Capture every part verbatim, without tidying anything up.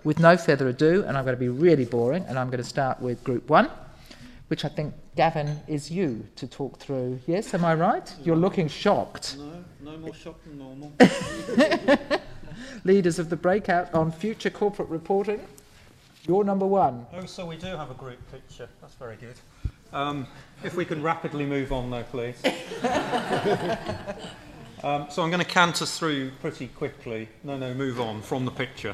with no further ado, and I'm going to be really boring, and I'm going to start with Group One, which I think, Gavin, is you to talk through. Yes, am I right? You're looking shocked. No, no more shocked than normal. Leaders of the breakout on future corporate reporting. You're number one. Oh, so we do have a group picture. That's very good. Um, if we can rapidly move on, though, please. um, so I'm going to canter through pretty quickly. No, no, move on from the picture.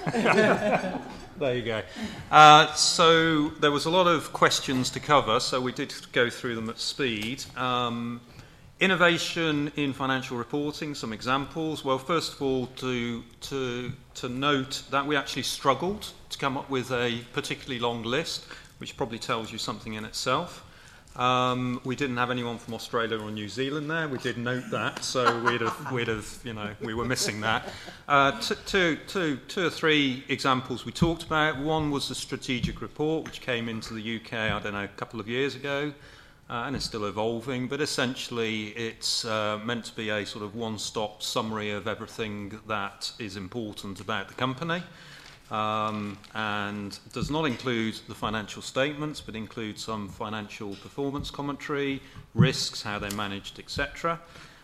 There you go. Uh, so there was a lot of questions to cover, so we did go through them at speed. Um, innovation in financial reporting, some examples. Well, first of all, to, to, to note that we actually struggled to come up with a particularly long list, which probably tells you something in itself. Um, we didn't have anyone from Australia or New Zealand there. We did note that, so we'd have, we'd have, you know, we were missing that. Uh, t- two, two, two or three examples we talked about. One was the strategic report, which came into the U K, I don't know, a couple of years ago, uh, and it's still evolving. But essentially, it's uh, meant to be a sort of one-stop summary of everything that is important about the company. Um, and does not include the financial statements, but includes some financial performance commentary, risks, how they're managed, et cetera.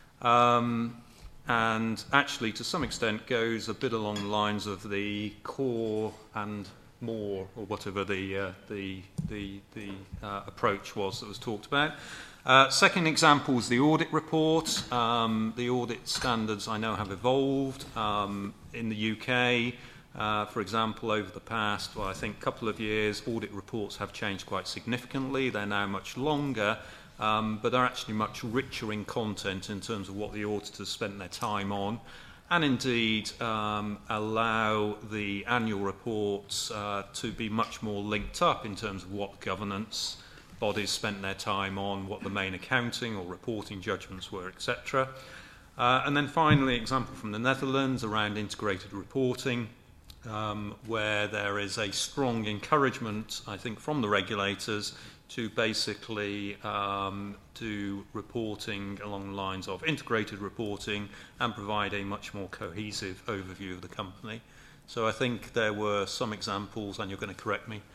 Um, and actually, to some extent, goes a bit along the lines of the core and more, or whatever the uh, the the, the uh, approach was that was talked about. Uh, second example is the audit report. Um, the audit standards, I know, have evolved um, in the U K. Uh, for example, over the past, well, I think, couple of years, audit reports have changed quite significantly. They're now much longer, um, but they're actually much richer in content in terms of what the auditors spent their time on, and indeed um, allow the annual reports uh, to be much more linked up in terms of what governance bodies spent their time on, what the main accounting or reporting judgments were, et cetera. Uh, and then finally, an example from the Netherlands around integrated reporting. Um, where there is a strong encouragement, I think, from the regulators to basically um, do reporting along the lines of integrated reporting and provide a much more cohesive overview of the company. So I think there were some examples, and you're going to correct me.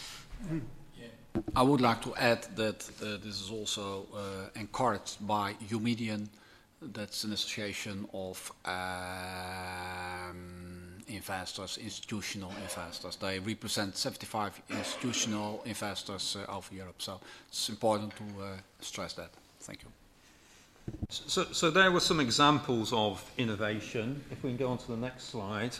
Yeah. I would like to add that uh, this is also uh, encouraged by Eumedion. That's an association of um, investors, institutional investors. They represent seventy-five institutional investors uh, over Europe, so it's important to uh, stress that. Thank you. So, so there were some examples of innovation. If we can go on to the next slide.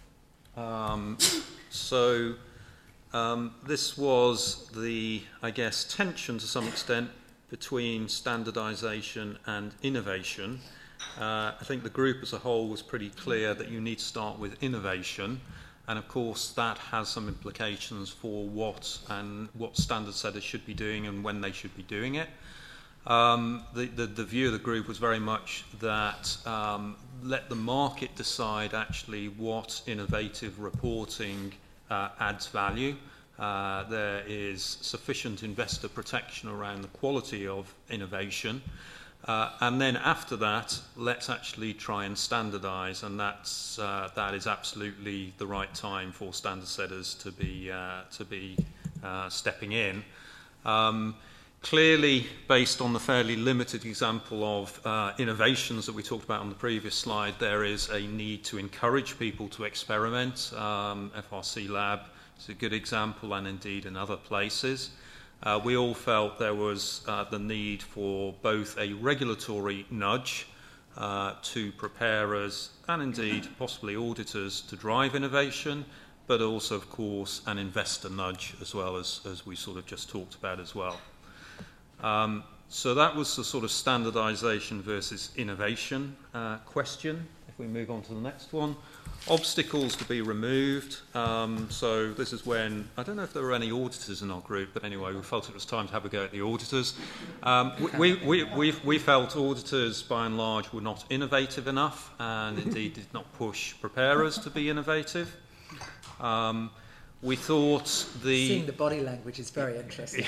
Um, so um, this was the, I guess, tension to some extent between standardization and innovation. Uh, I think the group as a whole was pretty clear that you need to start with innovation, and of course that has some implications for what and what standard setters should be doing and when they should be doing it. Um, the, the, the view of the group was very much that um, let the market decide actually what innovative reporting uh, adds value. Uh, there is sufficient investor protection around the quality of innovation. Uh, and then after that, let's actually try and standardize, and that's, uh, that is absolutely the right time for standard setters to be, uh, to be uh, stepping in. Um, clearly, based on the fairly limited example of uh, innovations that we talked about on the previous slide, there is a need to encourage people to experiment. Um, F R C Lab is a good example, and indeed in other places. Uh, we all felt there was uh, the need for both a regulatory nudge uh, to preparers and indeed possibly auditors to drive innovation, but also, of course, an investor nudge as well, as, as we sort of just talked about as well. Um, so that was the sort of standardization versus innovation uh, question. If we move on to the next one. Obstacles to be removed. Um, so this is when, I don't know if there were any auditors in our group, but anyway, we felt it was time to have a go at the auditors. Um, we, we, we, we felt auditors, by and large, were not innovative enough, and indeed did not push preparers to be innovative. Um, we thought the... Seeing the body language is very interesting.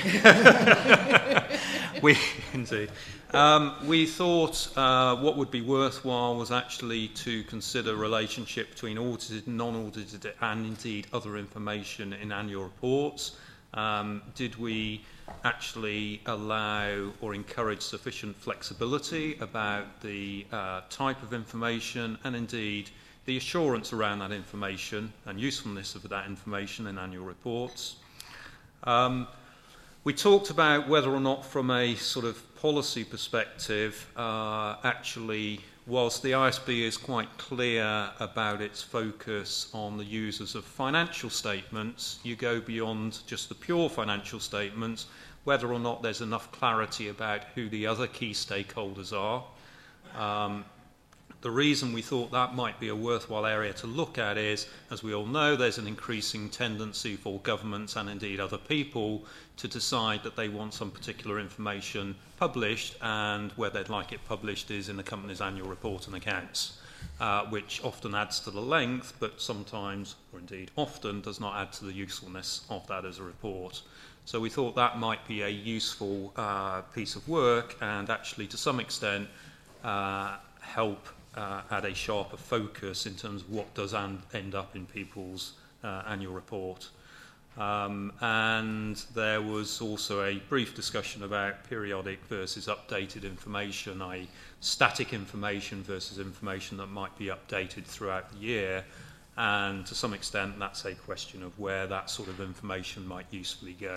we indeed. Um, we thought uh, what would be worthwhile was actually to consider relationship between audited, non-audited, and indeed other information in annual reports. Um, did we actually allow or encourage sufficient flexibility about the uh, type of information and indeed the assurance around that information and usefulness of that information in annual reports? Um, we talked about whether or not from a sort of policy perspective, uh, actually, whilst the I S B is quite clear about its focus on the users of financial statements, you go beyond just the pure financial statements, whether or not there's enough clarity about who the other key stakeholders are. Um, The reason we thought that might be a worthwhile area to look at is, as we all know, there's an increasing tendency for governments and indeed other people to decide that they want some particular information published, and where they'd like it published is in the company's annual report and accounts, uh, which often adds to the length, but sometimes, or indeed often, does not add to the usefulness of that as a report. So we thought that might be a useful uh, piece of work and actually, to some extent, uh, help Uh, add a sharper focus in terms of what does and end up in people's uh, annual report. Um, and there was also a brief discussion about periodic versus updated information, that is static information versus information that might be updated throughout the year. And to some extent, that's a question of where that sort of information might usefully go.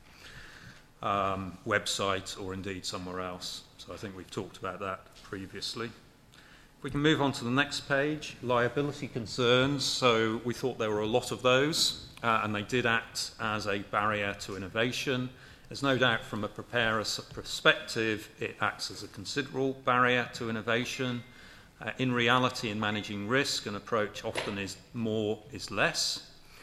Um, website or indeed somewhere else. So I think we've talked about that previously. We can move on to the next page, liability concerns. So we thought there were a lot of those, uh, and they did act as a barrier to innovation. There's no doubt from a preparer's perspective, it acts as a considerable barrier to innovation. Uh, in reality, in managing risk, an approach often is more is less.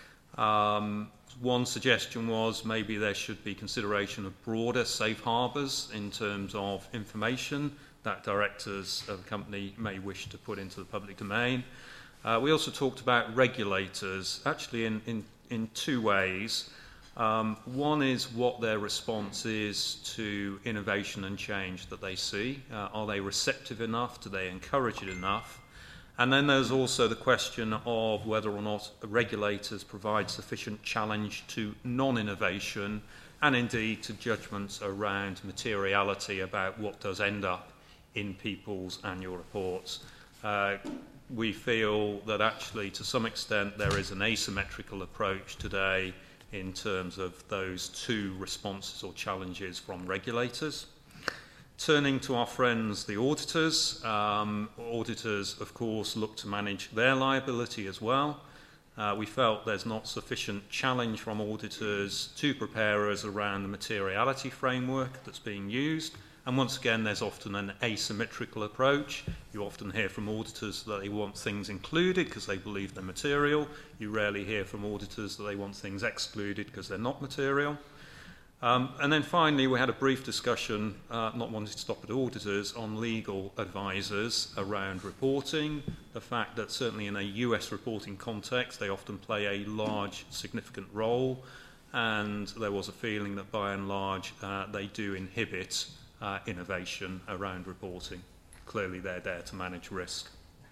Um, one suggestion was maybe there should be consideration of broader safe harbours in terms of information that directors of a company may wish to put into the public domain. Uh, we also talked about regulators, actually in, in, in two ways. Um, one is what their response is to innovation and change that they see. Uh, are they receptive enough? Do they encourage it enough? And then there's also the question of whether or not regulators provide sufficient challenge to non-innovation and indeed to judgments around materiality about what does end up in people's annual reports. Uh, we feel that actually to some extent there is an asymmetrical approach today in terms of those two responses or challenges from regulators. Turning to our friends, the auditors, um, auditors of course look to manage their liability as well. Uh, we felt there's not sufficient challenge from auditors to preparers around the materiality framework that's being used. And once again, there's often an asymmetrical approach. You often hear from auditors that they want things included because they believe they're material. You rarely hear from auditors that they want things excluded because they're not material. Um, and then finally, we had a brief discussion, uh, not wanting to stop at auditors, on legal advisors around reporting. The fact that certainly in a U S reporting context, they often play a large, significant role. And there was a feeling that by and large, uh, they do inhibit Uh, innovation around reporting. Clearly they're there to manage risk.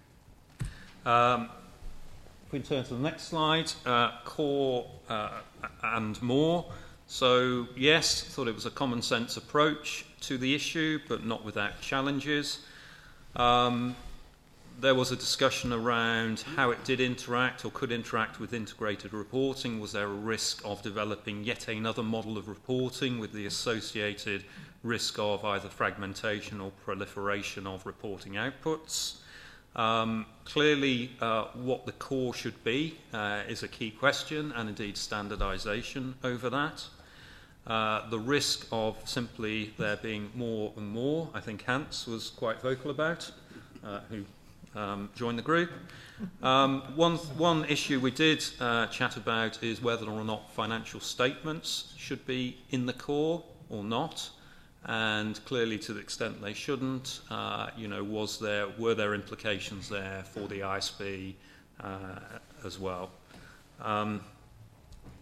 Um, if we turn to the next slide, uh, core uh, and more. So yes, thought it was a common sense approach to the issue, but not without challenges. Um, there was a discussion around how it did interact or could interact with integrated reporting. Was there a risk of developing yet another model of reporting with the associated risk of either fragmentation or proliferation of reporting outputs? Um, clearly, uh, what the core should be uh, is a key question, and indeed standardisation over that. Uh, the risk of simply there being more and more, I think Hans was quite vocal about, uh, who um, joined the group. Um, one, one issue we did uh, chat about is whether or not financial statements should be in the core or not. And clearly, to the extent they shouldn't, uh, you know, was there were there implications there for the I S B uh, as well? Um,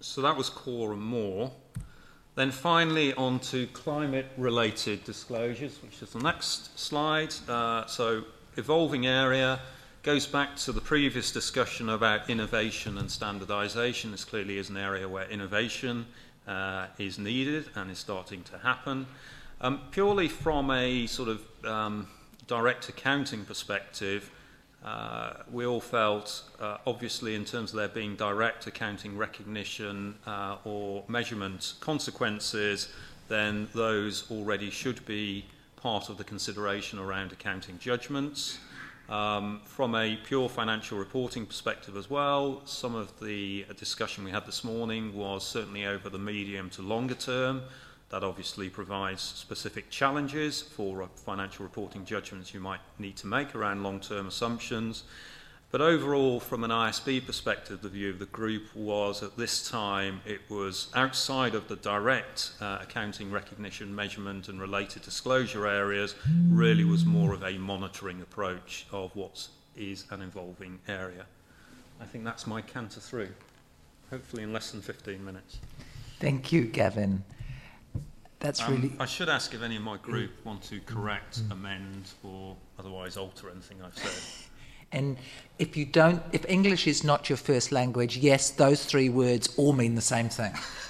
so that was core and more. Then finally on to climate-related disclosures, which is the next slide. Uh, so evolving area goes back to the previous discussion about innovation and standardization. This clearly is an area where innovation uh, is needed and is starting to happen. Um, purely from a sort of um, direct accounting perspective, uh, we all felt, uh, obviously in terms of there being direct accounting recognition uh, or measurement consequences, then those already should be part of the consideration around accounting judgments. Um, from a pure financial reporting perspective as well, some of the discussion we had this morning was certainly over the medium to longer term. That obviously provides specific challenges for financial reporting judgments you might need to make around long-term assumptions. But overall, from an I S B perspective, the view of the group was at this time it was outside of the direct uh, accounting recognition, measurement and related disclosure areas, really was more of a monitoring approach of what is an evolving area. I think that's my canter through, hopefully in less than fifteen minutes. Thank you, Gavin. That's um, really... I should ask if any of my group want to correct, mm. amend or otherwise alter anything I've said. And if you don't, if English is not your first language, yes, those three words all mean the same thing.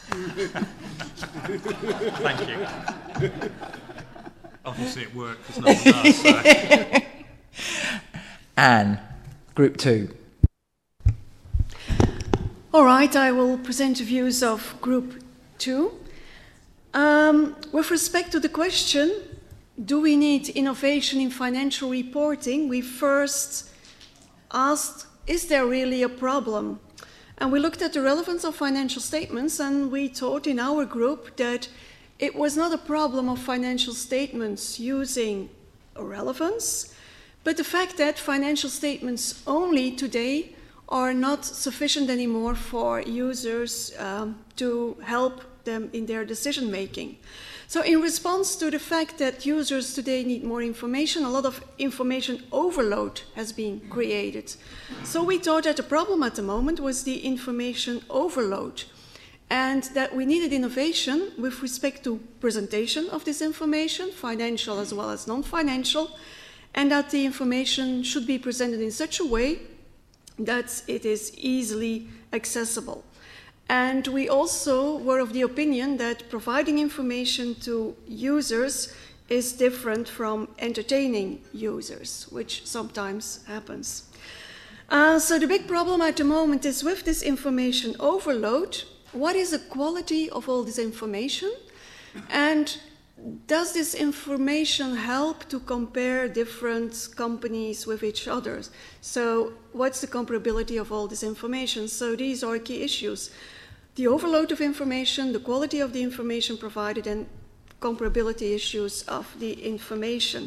Thank you. Obviously it worked because no one does. So. Anne, group two. All right, I will present the views of group two. Um, with respect to the question, do we need innovation in financial reporting? We first asked, is there really a problem? And we looked at the relevance of financial statements, and we thought in our group that it was not a problem of financial statements using a relevance, but the fact that financial statements only today are not sufficient anymore for users um, to help them in their decision making. So in response to the fact that users today need more information, a lot of information overload has been created. So we thought that the problem at the moment was the information overload, and that we needed innovation with respect to presentation of this information, financial as well as non-financial, and that the information should be presented in such a way that it is easily accessible. And we also were of the opinion that providing information to users is different from entertaining users, which sometimes happens. Uh, so the big problem at the moment is with this information overload, what is the quality of all this information? And does this information help to compare different companies with each other? So what's the comparability of all this information? So these are key issues. The overload of information, the quality of the information provided, and comparability issues of the information.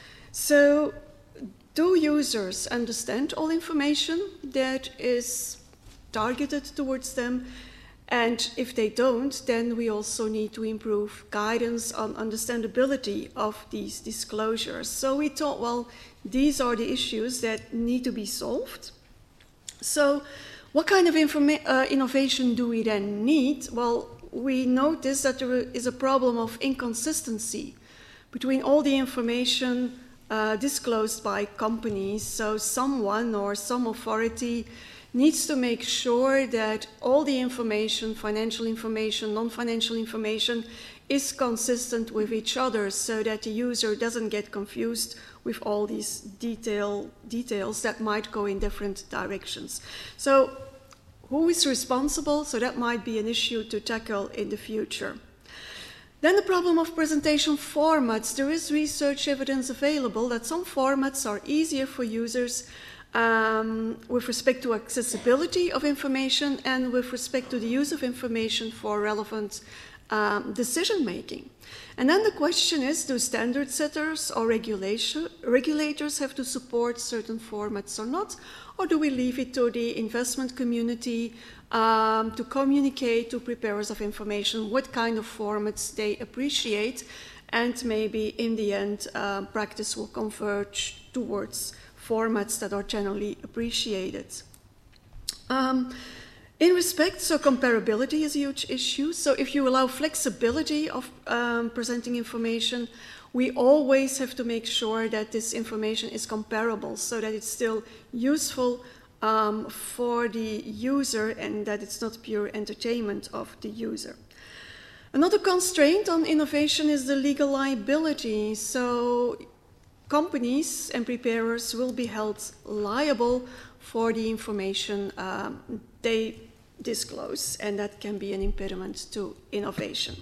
So do users understand all information that is targeted towards them? And if they don't, then we also need to improve guidance on understandability of these disclosures. So we thought, well, these are the issues that need to be solved. So what kind of informa- uh, innovation do we then need? Well, we notice that there is a problem of inconsistency between all the information uh, disclosed by companies. So someone or some authority needs to make sure that all the information, financial information, non-financial information, is consistent with each other so that the user doesn't get confused with all these detail, details that might go in different directions. So who is responsible? So that might be an issue to tackle in the future. Then the problem of presentation formats. There is research evidence available that some formats are easier for users Um, with respect to accessibility of information and with respect to the use of information for relevant um, decision making. And then the question is, do standard setters or regulation, regulators have to support certain formats or not? Or do we leave it to the investment community um, to communicate to preparers of information what kind of formats they appreciate, and maybe in the end uh, practice will converge towards formats that are generally appreciated. Um, In respect, so comparability is a huge issue. So if you allow flexibility of um, presenting information, we always have to make sure that this information is comparable so that it's still useful um, for the user and that it's not pure entertainment of the user. Another constraint on innovation is the legal liability. So companies and preparers will be held liable for the information um, they disclose, and that can be an impediment to innovation.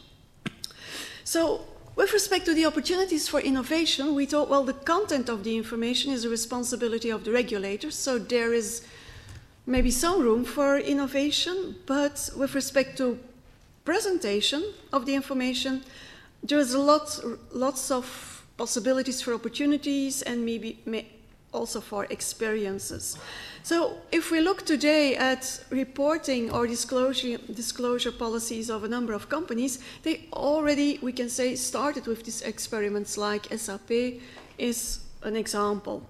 So with respect to the opportunities for innovation, we thought, well, the content of the information is the responsibility of the regulators, so there is maybe some room for innovation, but with respect to presentation of the information, there's a lot, lots of possibilities for opportunities and maybe may also for experiences. So if we look today at reporting or disclosure, disclosure policies of a number of companies, they already, we can say, started with these experiments, like S A P is an example.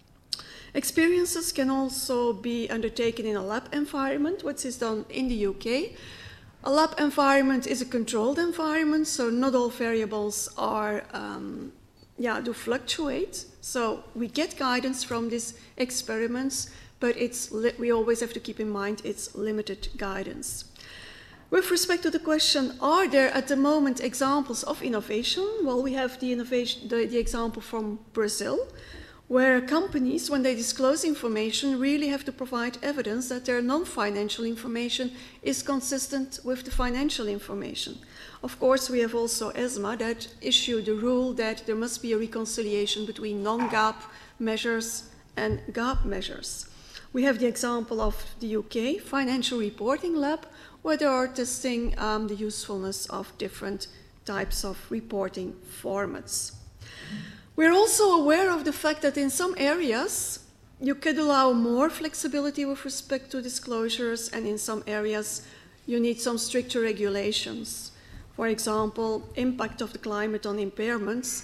Experiences can also be undertaken in a lab environment, which is done in the U K. A lab environment is a controlled environment, so not all variables are um, yeah, do fluctuate. So we get guidance from these experiments, but it's we always have to keep in mind it's limited guidance. With respect to the question, are there at the moment examples of innovation? Well, we have the, innovation, the, the example from Brazil, where companies, when they disclose information, really have to provide evidence that their non-financial information is consistent with the financial information. Of course, we have also ESMA that issued the rule that there must be a reconciliation between non-GAAP measures and GAAP measures. We have the example of the U K Financial Reporting Lab, where they are testing um, the usefulness of different types of reporting formats. We're also aware of the fact that in some areas you could allow more flexibility with respect to disclosures, and in some areas you need some stricter regulations. For example, impact of the climate on impairments.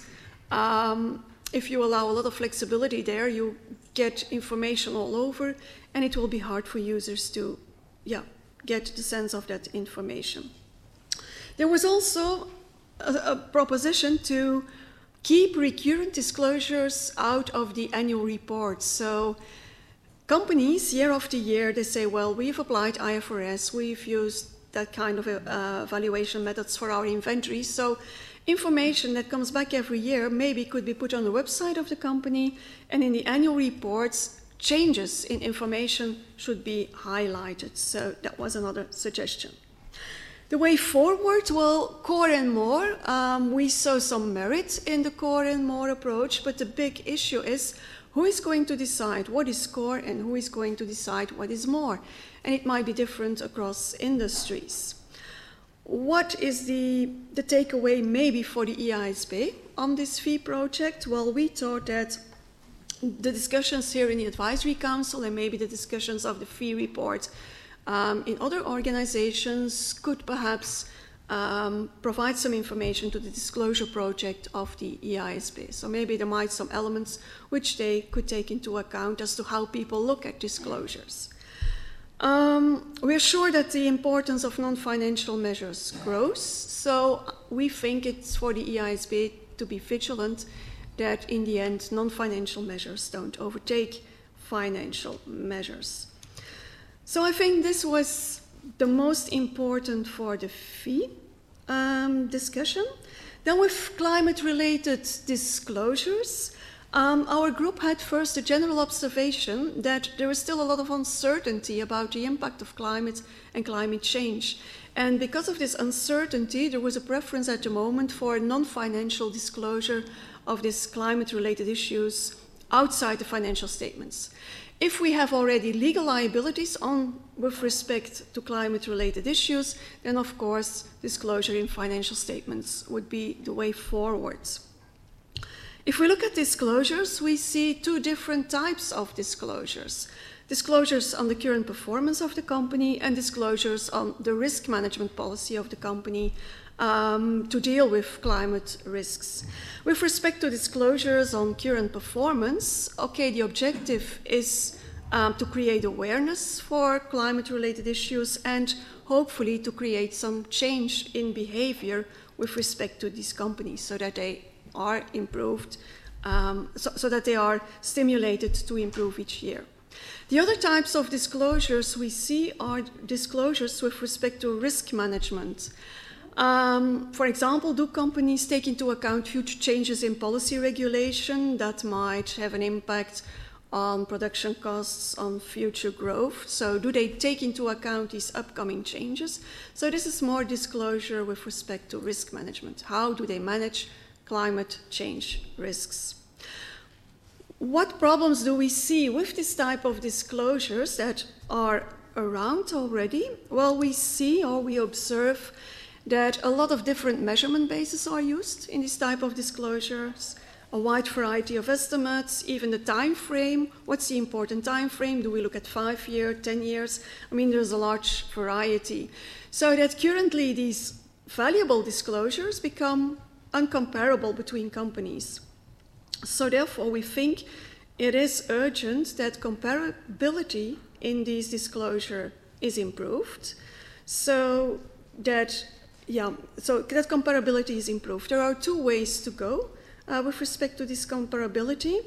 Um, if you allow a lot of flexibility there, you get information all over, and it will be hard for users to yeah, get the sense of that information. There was also a, a proposition to keep recurrent disclosures out of the annual report. So companies, year after year, they say, well, we've applied I F R S, we've used that kind of uh, valuation methods for our inventory. So information that comes back every year maybe could be put on the website of the company, and in the annual reports, changes in information should be highlighted. So that was another suggestion. The way forward, well, core and more, um, we saw some merit in the core and more approach, but the big issue is who is going to decide what is core and who is going to decide what is more? And it might be different across industries. What is the, the takeaway maybe for the E I S B on this fee project? Well, we thought that the discussions here in the Advisory Council and maybe the discussions of the fee report Um, in other organizations could perhaps um, provide some information to the disclosure project of the E I S B. So maybe there might be some elements which they could take into account as to how people look at disclosures. Um, we're sure that the importance of non-financial measures grows, so we think it's for the E I S B to be vigilant that in the end non-financial measures don't overtake financial measures. So I think this was the most important for the fee um, discussion. Then with climate-related disclosures, um, our group had first a general observation that there is still a lot of uncertainty about the impact of climate and climate change. And because of this uncertainty, there was a preference at the moment for non-financial disclosure of these climate-related issues outside the financial statements. If we have already legal liabilities on with respect to climate-related issues, then of course disclosure in financial statements would be the way forward. If we look at disclosures, we see two different types of disclosures. Disclosures on the current performance of the company and disclosures on the risk management policy of the company Um, to deal with climate risks. With respect to disclosures on current performance, okay, the objective is um, to create awareness for climate-related issues, and hopefully to create some change in behavior with respect to these companies so that they are improved, um, so, so that they are stimulated to improve each year. The other types of disclosures we see are disclosures with respect to risk management. Um, for example, do companies take into account future changes in policy regulation that might have an impact on production costs, on future growth? So do they take into account these upcoming changes? So this is more disclosure with respect to risk management. How do they manage climate change risks? What problems do we see with this type of disclosures that are around already? Well, we see or we observe that a lot of different measurement bases are used in this type of disclosures, a wide variety of estimates, even the time frame. What's the important time frame? Do we look at five years, ten years? I mean, there's a large variety. So that currently these valuable disclosures become uncomparable between companies. So therefore, we think it is urgent that comparability in these disclosure is improved, so that yeah, so that comparability is improved. There are two ways to go uh, with respect to this comparability.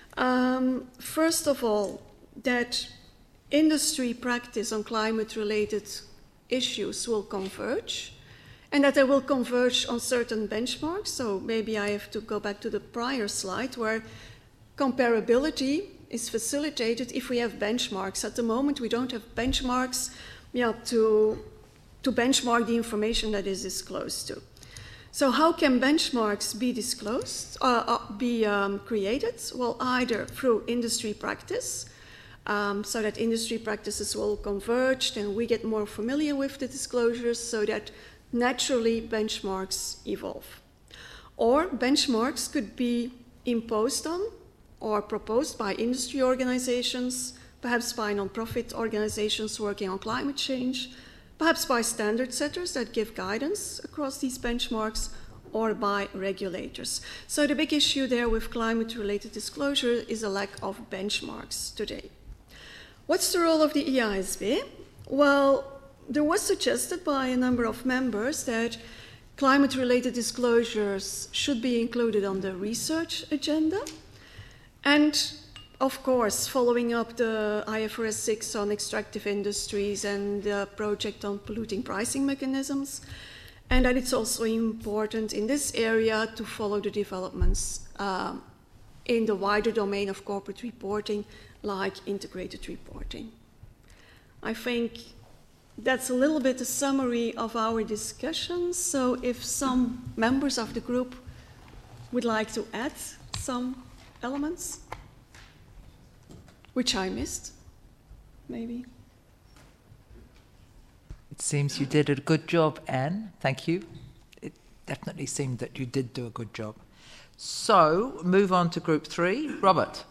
Um, first of all, that industry practice on climate-related issues will converge, and that they will converge on certain benchmarks. So maybe I have to go back to the prior slide where comparability is facilitated if we have benchmarks. At the moment, we don't have benchmarks yeah, to, to benchmark the information that is disclosed to. So how can benchmarks be disclosed, uh, uh, be um, created? Well, either through industry practice, um, so that industry practices will converge and we get more familiar with the disclosures so that naturally benchmarks evolve. Or benchmarks could be imposed on or proposed by industry organizations, perhaps by non-profit organizations working on climate change, perhaps by standard setters that give guidance across these benchmarks, or by regulators. So the big issue there with climate-related disclosure is a lack of benchmarks today. What's the role of the E A S B? Well, there was suggested by a number of members that climate-related disclosures should be included on the research agenda. And of course, following up the I F R S six on extractive industries and the project on polluting pricing mechanisms. And that it's also important in this area to follow the developments um, in the wider domain of corporate reporting, like integrated reporting. I think that's a little bit a summary of our discussion. So if some members of the group would like to add some elements, which I missed, maybe. It seems you did a good job, Anne. Thank you. It definitely seemed that you did do a good job. So, move on to group three. Robert.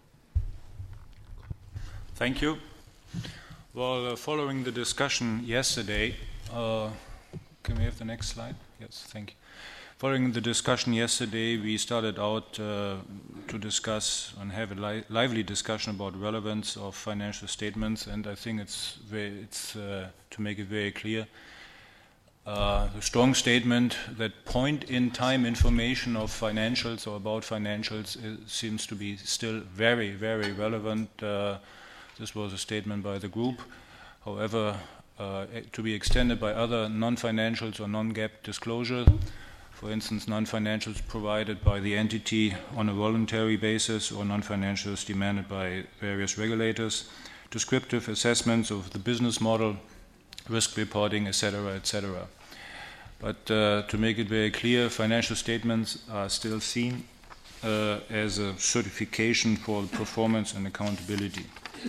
Thank you. Well, uh, following the discussion yesterday, uh, can we have the next slide? Yes, thank you. Following the discussion yesterday, we started out uh, to discuss and have a li lively discussion about relevance of financial statements, and I think it's, very, it's uh, to make it very clear, uh, the strong statement that point-in-time information of financials or about financials is, seems to be still very, very relevant. Uh, this was a statement by the group. However, uh, to be extended by other non-financials or non-GAAP disclosure. For instance, non-financials provided by the entity on a voluntary basis or non-financials demanded by various regulators, descriptive assessments of the business model, risk reporting, et cetera, et cetera. But uh, to make it very clear, financial statements are still seen uh, as a certification for performance and accountability.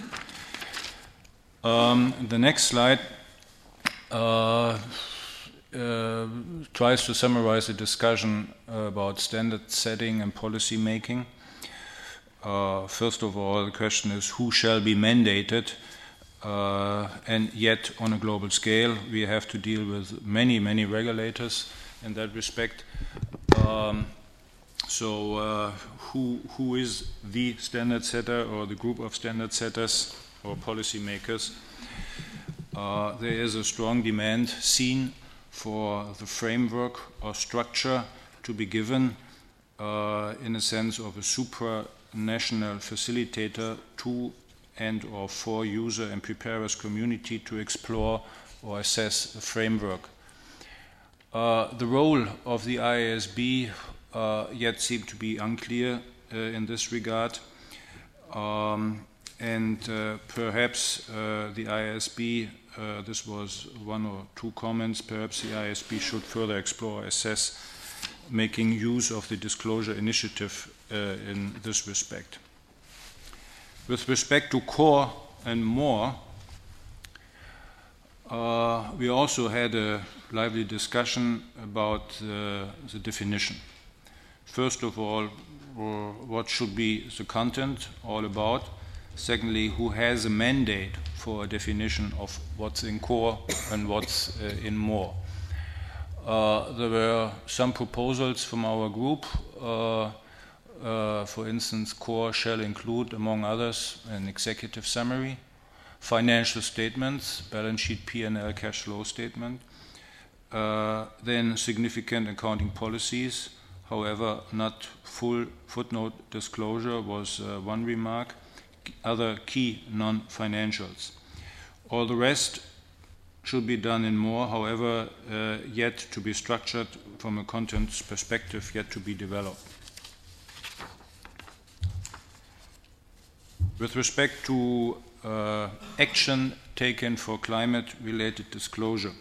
Um, the next slide uh, Uh, tries to summarize the discussion uh, about standard setting and policy making. Uh, first of all, the question is who shall be mandated, uh, and yet on a global scale we have to deal with many, many regulators in that respect. Um, So uh, who, who is the standard setter or the group of standard setters or policy makers? Uh, there is a strong demand seen for the framework or structure to be given uh, in a sense of a supranational facilitator to and or for user and preparers community to explore or assess the framework. Uh, the role of the I A S B uh, yet seemed to be unclear uh, in this regard. Um, and uh, perhaps uh, the I A S B, uh, this was one or two comments, perhaps the I A S B should further explore, assess, making use of the disclosure initiative uh, in this respect. With respect to core and more, uh, we also had a lively discussion about uh, the definition. First of all, uh, what should be the content all about? Secondly, who has a mandate for a definition of what's in core and what's uh, in more? Uh, there were some proposals from our group. Uh, uh, for instance, core shall include, among others, an executive summary, financial statements, balance sheet, P and L, cash flow statement, uh, then significant accounting policies. However, not full footnote disclosure was uh, one remark. Other key non-financials. All the rest should be done in more, however, uh, yet to be structured from a content perspective, yet to be developed. With respect to uh, action taken for climate-related disclosure,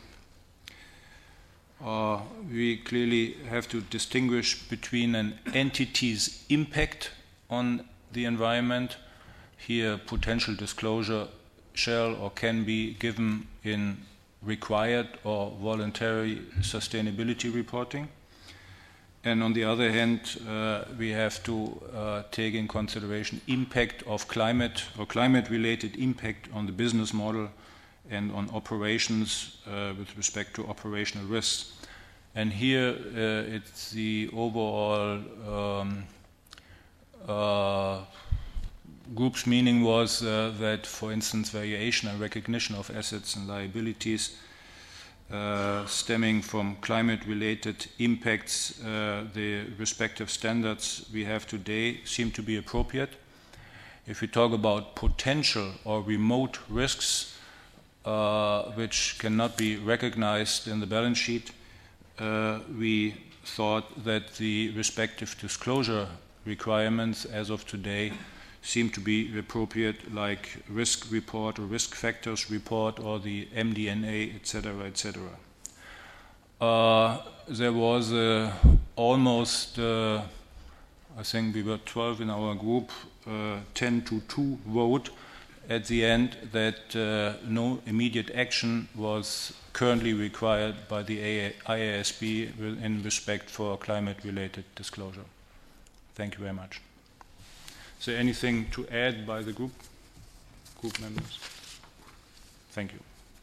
uh, we clearly have to distinguish between an entity's impact on the environment. Here, potential disclosure shall or can be given in required or voluntary sustainability reporting. And on the other hand, uh, we have to uh, take in consideration impact of climate or climate-related impact on the business model and on operations uh, with respect to operational risks. And here, uh, it's the overall um, uh, group's meaning was uh, that, for instance, valuation and recognition of assets and liabilities uh, stemming from climate-related impacts, uh, the respective standards we have today seem to be appropriate. If we talk about potential or remote risks uh, which cannot be recognized in the balance sheet, uh, we thought that the respective disclosure requirements as of today seem to be appropriate, like risk report or risk factors report or the M D N A, et cetera, et cetera. Uh, there was uh, almost, uh, I think we were twelve in our group, uh, ten to two vote at the end that uh, no immediate action was currently required by the I A S B in respect for climate-related disclosure. Thank you very much. Is there anything to add by the group, group members? Thank you.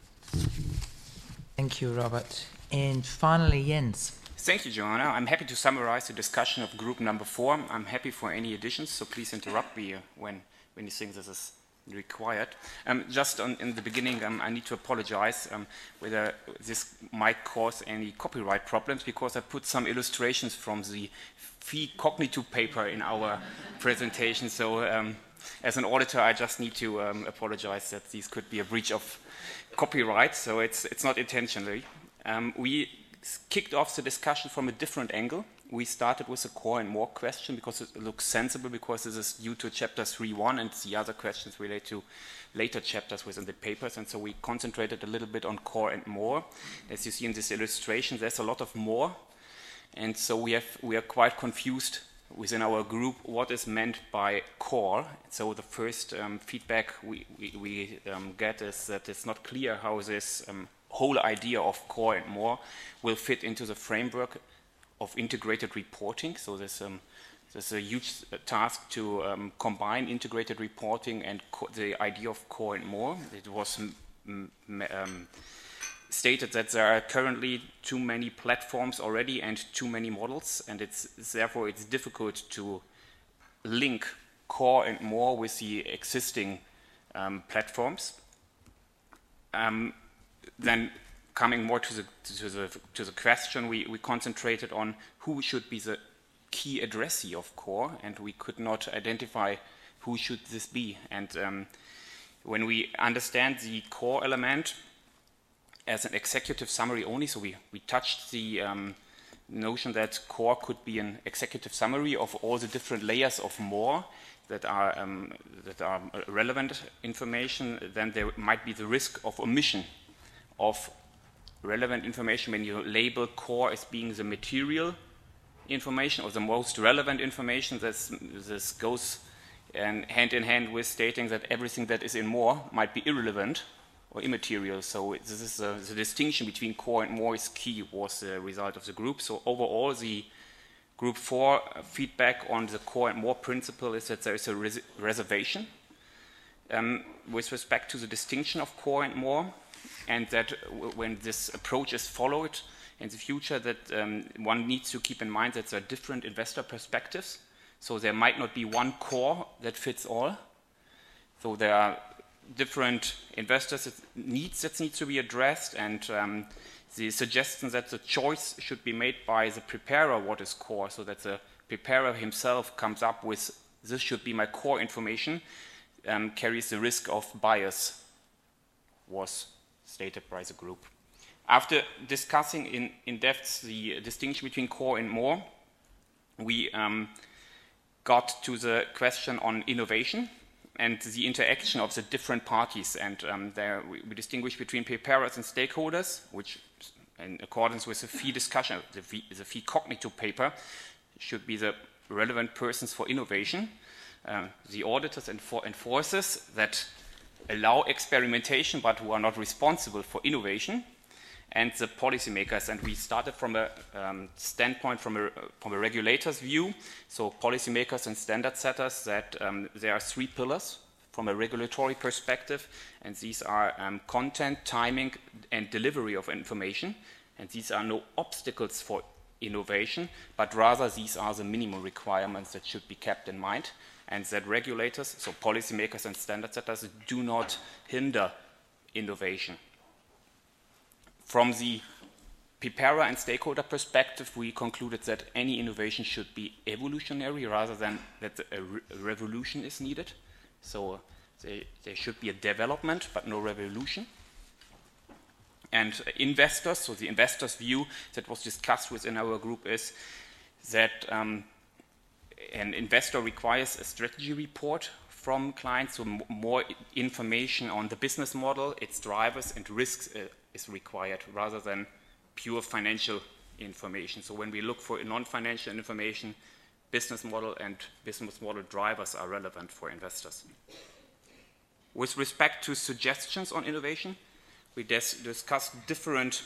Thank you, Robert. And finally, Jens. Thank you, Joanna. I'm happy to summarize the discussion of group number four. I'm happy for any additions, so please interrupt me when, when you think this is required. Um, just on, in the beginning, um, I need to apologize um, whether this might cause any copyright problems, because I put some illustrations from the Phi Cognitu paper in our presentation. So um, as an auditor, I just need to um, apologize that these could be a breach of copyright, so it's, it's not intentionally. Um, we kicked off the discussion from a different angle. We started with a core and more question because it looks sensible, because this is due to chapter three point one, and the other questions relate to later chapters within the papers, and so we concentrated a little bit on core and more. As you see in this illustration, there's a lot of more, and so we have we are quite confused within our group what is meant by core. So the first um, feedback we, we, we um, get is that it's not clear how this um, whole idea of core and more will fit into the framework of integrated reporting. So there's, um, there's a huge task to um, combine integrated reporting and the idea of core and more. It was um, stated that there are currently too many platforms already and too many models, and it's, it's therefore it's difficult to link core and more with the existing um, platforms. Um, then coming more to the, to the, to the question, we, we concentrated on who should be the key addressee of core, and we could not identify who should this be. And um, when we understand the core element as an executive summary only, so we, we touched the um, notion that core could be an executive summary of all the different layers of more that are, um, that are relevant information, then there might be the risk of omission of relevant information when you label core as being the material information or the most relevant information. This, this goes and hand in hand with stating that everything that is in more might be irrelevant or immaterial. So this is uh, the distinction between core and more is key, was the result of the group. So overall, the group four feedback on the core and more principle is that there is a res reservation um, with respect to the distinction of core and more, and that w when this approach is followed in the future, that um, one needs to keep in mind that there are different investor perspectives. So there might not be one core that fits all. So there are different investors' needs that need to be addressed, and um, the suggestion that the choice should be made by the preparer what is core, so that the preparer himself comes up with this should be my core information, um, carries the risk of bias, was stated by the group. After discussing in, in depth the distinction between core and more, we um, got to the question on innovation and the interaction of the different parties. And um, there we, we distinguish between preparers and stakeholders, which in accordance with the fee discussion, the fee, the fee cognito paper, should be the relevant persons for innovation, uh, the auditors and for enforcers that allow experimentation but who are not responsible for innovation, and the policymakers. And we started from a um, standpoint from a, from a regulator's view, so policymakers and standard setters, that um, there are three pillars from a regulatory perspective, and these are um, content, timing, and delivery of information. And these are no obstacles for innovation, but rather these are the minimum requirements that should be kept in mind, and that regulators, so policymakers and standard setters, do not hinder innovation. From the preparer and stakeholder perspective, we concluded that any innovation should be evolutionary rather than that a, re a revolution is needed. So they, there should be a development, but no revolution. And uh, investors, so the investors' view that was discussed within our group is that um, an investor requires a strategy report from clients, so m more information on the business model, its drivers and risks uh, is required rather than pure financial information. So when we look for non-financial information, business model and business model drivers are relevant for investors. With respect to suggestions on innovation, we dis discussed different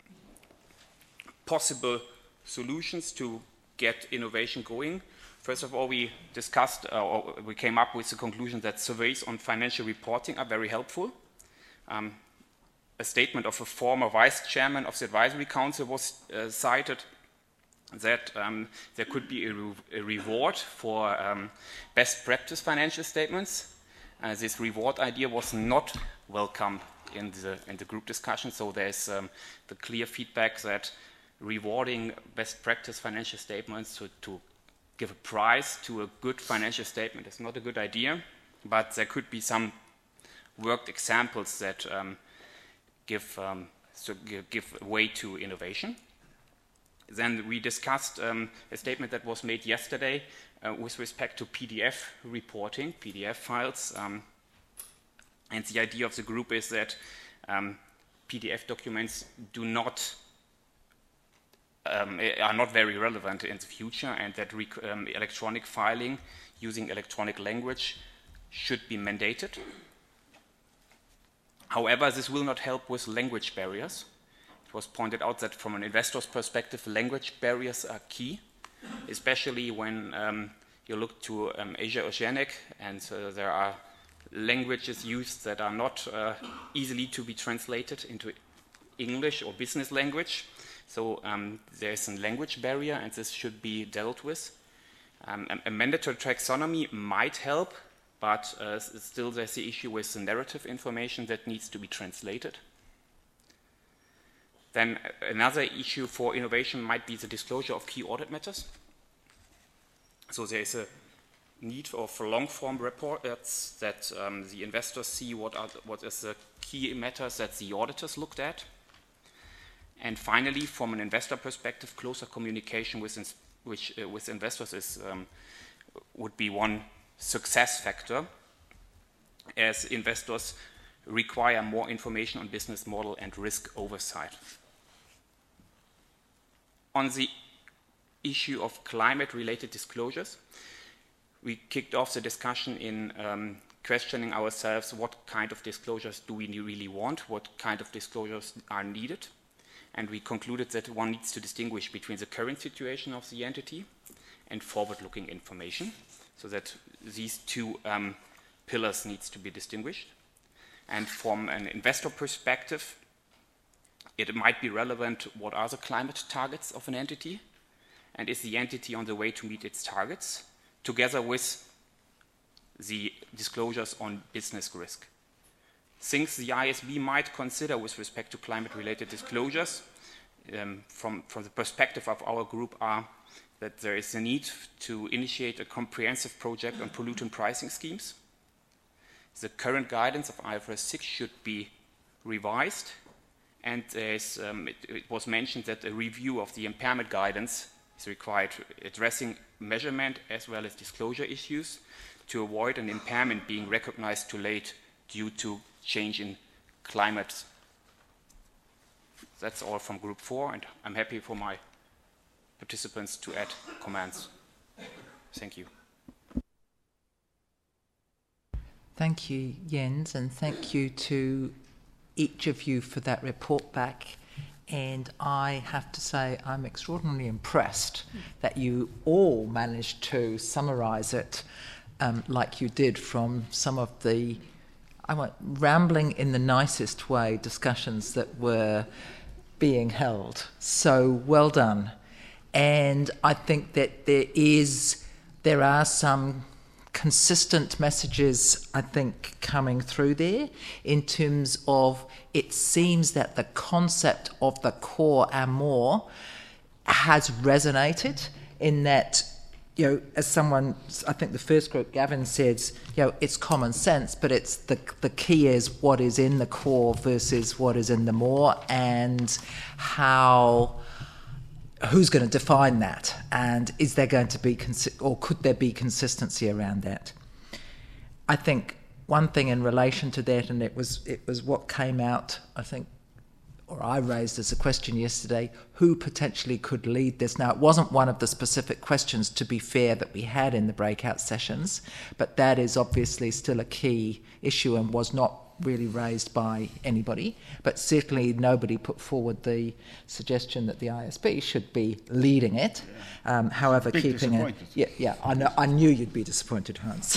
possible solutions to get innovation going. First of all, we discussed, uh, or we came up with the conclusion that surveys on financial reporting are very helpful. Um, a statement of a former vice chairman of the advisory council was uh, cited that um, there could be a, re a reward for um, best practice financial statements. Uh, this reward idea was not welcome in the, in the group discussion, so there's um, the clear feedback that rewarding best practice financial statements to, to give a prize to a good financial statement is not a good idea, but there could be some worked examples that um, give, um, so give, give way to innovation. Then we discussed um, a statement that was made yesterday uh, with respect to P D F reporting, P D F files. Um, and the idea of the group is that um, P D F documents do not um, are not very relevant in the future, and that rec um, electronic filing using electronic language should be mandated. However, this will not help with language barriers. It was pointed out that from an investor's perspective, language barriers are key, especially when um, you look to um, Asia Oceanic, and uh, there are languages used that are not uh, easily to be translated into English or business language. So um, there's a language barrier, and this should be dealt with. Um, a, a mandatory taxonomy might help, but uh, still there's the issue with the narrative information that needs to be translated. Then another issue for innovation might be the disclosure of key audit matters. So there is a need for, for long-form reports that um, the investors see what are what is the key matters that the auditors looked at. And finally, from an investor perspective, closer communication with ins which uh, with investors is um, would be one success factor, as investors require more information on business model and risk oversight. On the issue of climate-related disclosures, we kicked off the discussion in um, questioning ourselves what kind of disclosures do we really want, what kind of disclosures are needed. And we concluded that one needs to distinguish between the current situation of the entity and forward-looking information, so that these two um, pillars needs to be distinguished. And from an investor perspective, it might be relevant what are the climate targets of an entity, and is the entity on the way to meet its targets, together with the disclosures on business risk. Things the I S B might consider with respect to climate-related disclosures um, from, from the perspective of our group are that there is a need to initiate a comprehensive project on pollutant pricing schemes. The current guidance of I F R S six should be revised, and there's, um, it, it was mentioned that a review of the impairment guidance is required, addressing measurement as well as disclosure issues to avoid an impairment being recognized too late due to change in climate. That's all from group four, and I'm happy for my participants to add comments. Thank you. Thank you, Jens, and thank you to each of you for that report back. And I have to say I'm extraordinarily impressed that you all managed to summarise it um, like you did from some of the, I want, rambling in the nicest way, discussions that were being held. So well done. And I think that there is, there are some consistent messages, I think, coming through there in terms of it seems that the concept of the core and more has resonated in that, you know, as someone, I think the first group, Gavin, says, you know, it's common sense, but it's the, the key is what is in the core versus what is in the more, and how, who's going to define that, and is there going to be, consi- or could there be consistency around that? I think one thing in relation to that, and it was it was what came out, I think, or I raised as a question yesterday, who potentially could lead this? Now, it wasn't one of the specific questions, to be fair, that we had in the breakout sessions, but that is obviously still a key issue and was not really raised by anybody, but certainly nobody put forward the suggestion that the I S B should be leading it. Yeah. Um, however, Big keeping it, yeah, yeah, I know, I knew you'd be disappointed, Hans.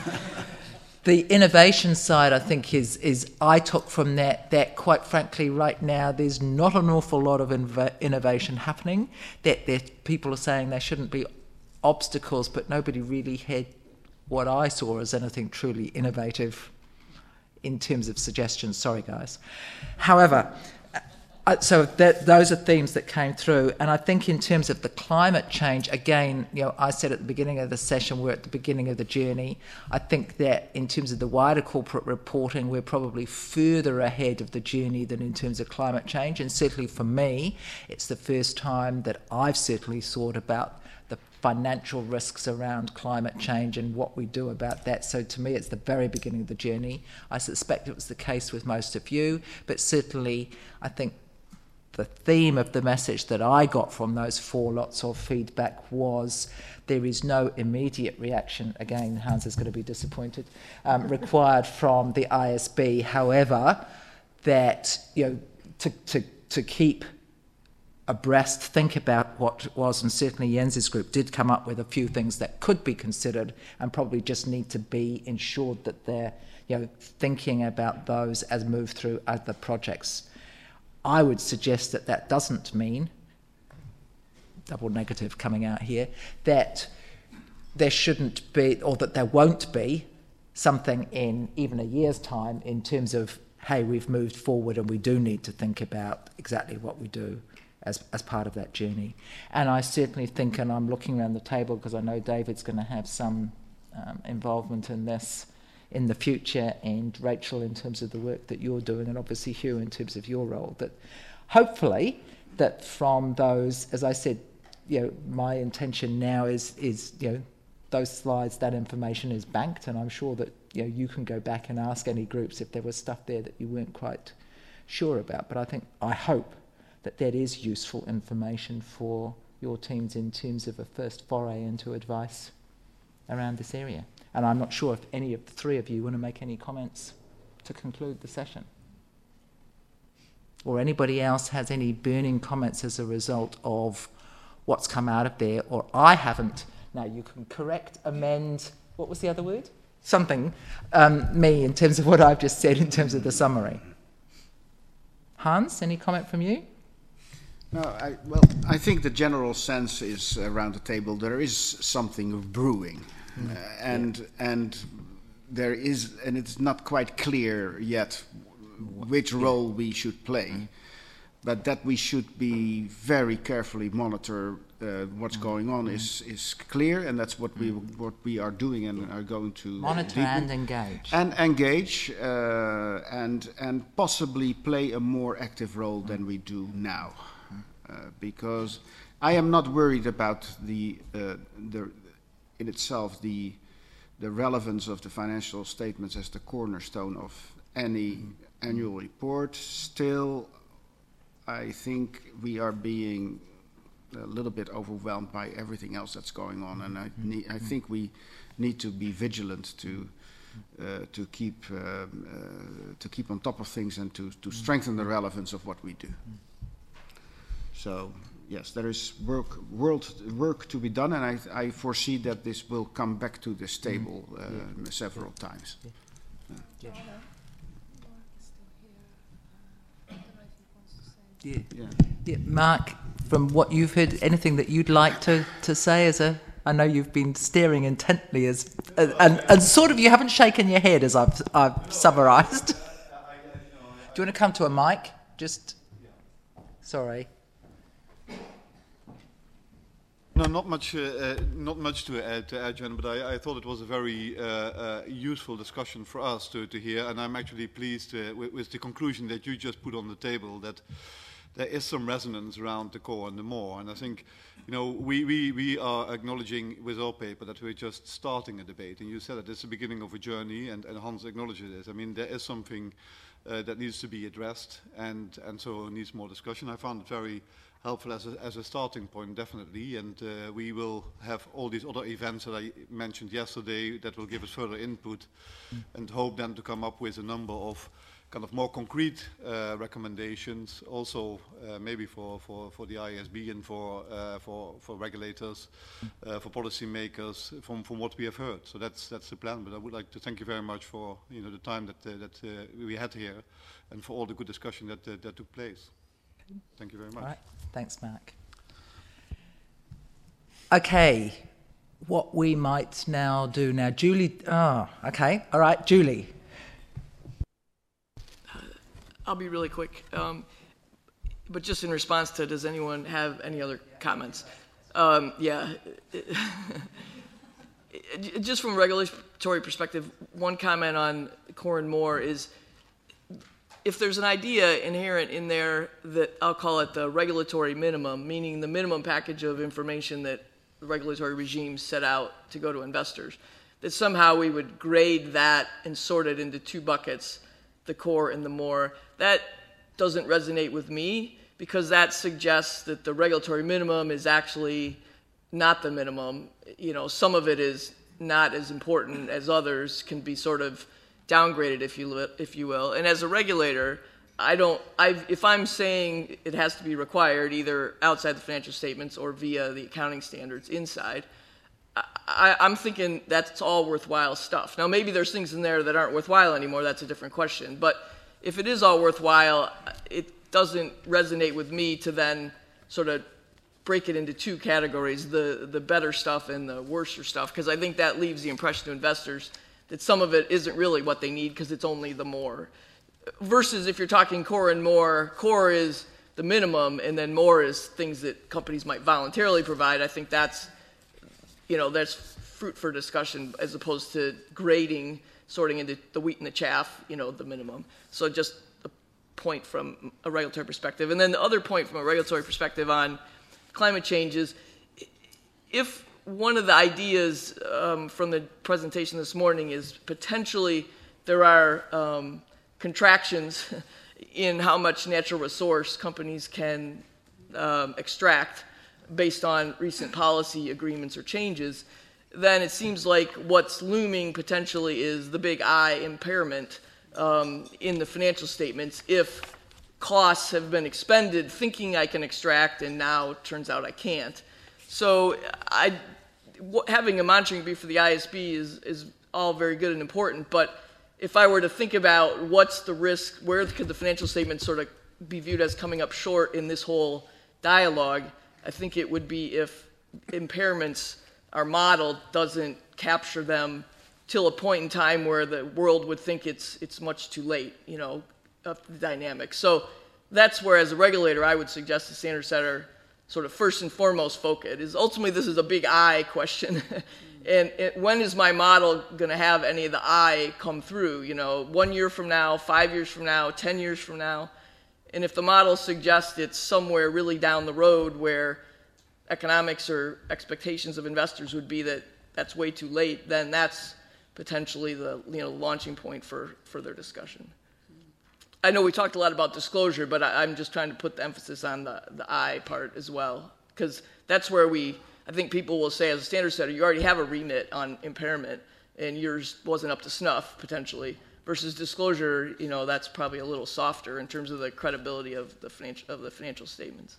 The innovation side, I think, is is I took from that that quite frankly, right now there's not an awful lot of inv- innovation happening. That that people are saying there shouldn't be obstacles, but nobody really had what I saw as anything truly innovative in terms of suggestions. Sorry, guys. However, uh, so that, those are themes that came through. And I think in terms of the climate change, again, you know, I said at the beginning of the session, we're at the beginning of the journey. I think that in terms of the wider corporate reporting, we're probably further ahead of the journey than in terms of climate change. And certainly for me, it's the first time that I've certainly thought about the financial risks around climate change and what we do about that. So to me, it's the very beginning of the journey. I suspect it was the case with most of you, but certainly I think the theme of the message that I got from those four lots of feedback was there is no immediate reaction, again, Hans is going to be disappointed, um, required from the I S B. However, that, you know, to, to, to keep abreast, think about what was, and certainly Jens's group did come up with a few things that could be considered and probably just need to be ensured that they're, you know, thinking about those as move through other projects. I would suggest that that doesn't mean, double negative coming out here, that there shouldn't be, or that there won't be, something in even a year's time in terms of, hey, we've moved forward and we do need to think about exactly what we do as as part of that journey. And I certainly think, and I'm looking around the table because I know David's going to have some um, involvement in this in the future, and Rachel in terms of the work that you're doing, and obviously Hugh in terms of your role, that hopefully that from those, as I said, you know, my intention now is, is you know, those slides, that information is banked, and I'm sure that, you know, you can go back and ask any groups if there was stuff there that you weren't quite sure about. But I think, I hope that that is useful information for your teams in terms of a first foray into advice around this area. And I'm not sure if any of the three of you want to make any comments to conclude the session. Or anybody else has any burning comments as a result of what's come out of there, or I haven't. Now you can correct, amend, what was the other word? Something, um, me in terms of what I've just said in terms of the summary. Hans, any comment from you? No, I, well, I think the general sense is around the table there is something brewing, mm. uh, and yeah. and there is, and it's not quite clear yet which role we should play, mm. but that we should be very carefully monitor uh, what's mm. going on mm. is is clear, and that's what we what we are doing and are going to monitor and engage and engage uh, and and possibly play a more active role mm. than we do now. Uh, because I am not worried about the, uh, the in itself the the relevance of the financial statements as the cornerstone of any mm-hmm. annual report. Still, I think we are being a little bit overwhelmed by everything else that's going on, and I mm-hmm. need, I think we need to be vigilant to uh, to keep um, uh, to keep on top of things and to to strengthen the relevance of what we do. Mm-hmm. So, yes, there is work, world, work to be done, and I, I foresee that this will come back to this table uh, yeah. several yeah. times. Yeah. Yeah. Yeah. Yeah. Yeah. Mark, from what you've heard, anything that you'd like to, to say as a... I know you've been staring intently as... Uh, and, and sort of you haven't shaken your head as I've, I've summarised. Do you want to come to a mic? Just... Sorry. No, not much, uh, uh, not much to add, to add, Jen, but I, I thought it was a very uh, uh, useful discussion for us to, to hear, and I'm actually pleased uh, with, with the conclusion that you just put on the table, that there is some resonance around the core and the more, and I think, you know, we, we, we are acknowledging with our paper that we're just starting a debate, and you said that it's the beginning of a journey, and, and Hans acknowledged this. I mean, there is something uh, that needs to be addressed, and, and so needs more discussion. I found it very helpful as a, as a starting point, definitely, and uh, we will have all these other events that I mentioned yesterday that will give us further input mm. and hope then to come up with a number of kind of more concrete uh, recommendations, also uh, maybe for, for, for the I A S B and for, uh, for, for regulators, uh, for policymakers, from, from what we have heard. So that's, that's the plan, but I would like to thank you very much for, you know, the time that, uh, that uh, we had here and for all the good discussion that, uh, that took place. Thank you very much. All right. Thanks, Mark. Okay, what we might now do now, Julie. Oh, okay. All right, Julie. Uh, I'll be really quick, um, but just in response to, does anyone have any other comments? Um, yeah. Just from a regulatory perspective, one comment on Core and More is, if there's an idea inherent in there that I'll call it the regulatory minimum, meaning the minimum package of information that the regulatory regime set out to go to investors, that somehow we would grade that and sort it into two buckets, the core and the more, that doesn't resonate with me, because that suggests that the regulatory minimum is actually not the minimum. You know, some of it is not as important as others, can be sort of downgraded, if you if you will. And as a regulator, I don't. I if I'm saying it has to be required either outside the financial statements or via the accounting standards inside, I, I'm thinking that's all worthwhile stuff. Now maybe there's things in there that aren't worthwhile anymore. That's a different question. But if it is all worthwhile, it doesn't resonate with me to then sort of break it into two categories, the, the better stuff and the worser stuff, because I think that leaves the impression to investors that some of it isn't really what they need because it's only the more. Versus if you're talking core and more, core is the minimum and then more is things that companies might voluntarily provide. I think that's, you know, that's fruit for discussion as opposed to grading, sorting into the wheat and the chaff, you know, the minimum. So just a point from a regulatory perspective. And then the other point from a regulatory perspective on climate change is, if one of the ideas um, from the presentation this morning is potentially there are um, contractions in how much natural resource companies can um, extract based on recent policy agreements or changes, then it seems like what's looming potentially is the big I impairment um, in the financial statements if costs have been expended thinking I can extract and now it turns out I can't. So I, w- having a monitoring brief for the I S B is, is all very good and important, but if I were to think about what's the risk, where could the financial statements sort of be viewed as coming up short in this whole dialogue, I think it would be if impairments, our model doesn't capture them till a point in time where the world would think it's it's much too late, you know, of the dynamics. So that's where, as a regulator, I would suggest the standard setter sort of first and foremost focus is ultimately this is a big I question. And it, when is my model going to have any of the I come through? You know, one year from now, five years from now, ten years from now? And if the model suggests it's somewhere really down the road where economics or expectations of investors would be that that's way too late, then that's potentially the, you know, launching point for further discussion. I know we talked a lot about disclosure, but I, I'm just trying to put the emphasis on the, the I part as well, because that's where we, I think people will say, as a standard setter, you already have a remit on impairment, and yours wasn't up to snuff, potentially, versus disclosure, you know, that's probably a little softer in terms of the credibility of the financial, of the financial statements.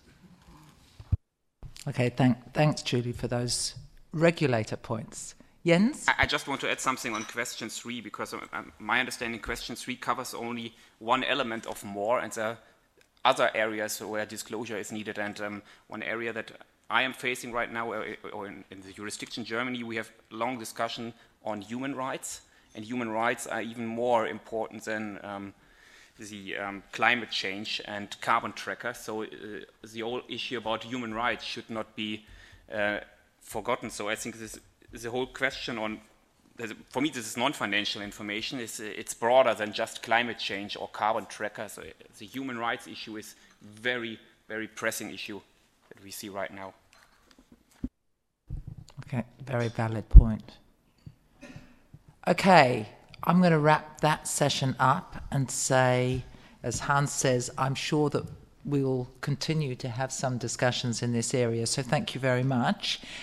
Okay, thank, thanks, Julie, for those regulator points. Jens? I just want to add something on question three, because um, my understanding question three covers only one element of more, and there are other areas where disclosure is needed. And um, one area that I am facing right now, or, or in, in the jurisdiction Germany, we have long discussion on human rights, and human rights are even more important than um, the um, climate change and carbon tracker. So uh, the whole issue about human rights should not be uh, forgotten. So I think this the whole question on, for me this is non-financial information, it's, it's broader than just climate change or carbon tracker. So the human rights issue is very, very pressing issue that we see right now. Okay, very valid point. Okay, I'm going to wrap that session up and say, as Hans says, I'm sure that we'll continue to have some discussions in this area, so thank you very much.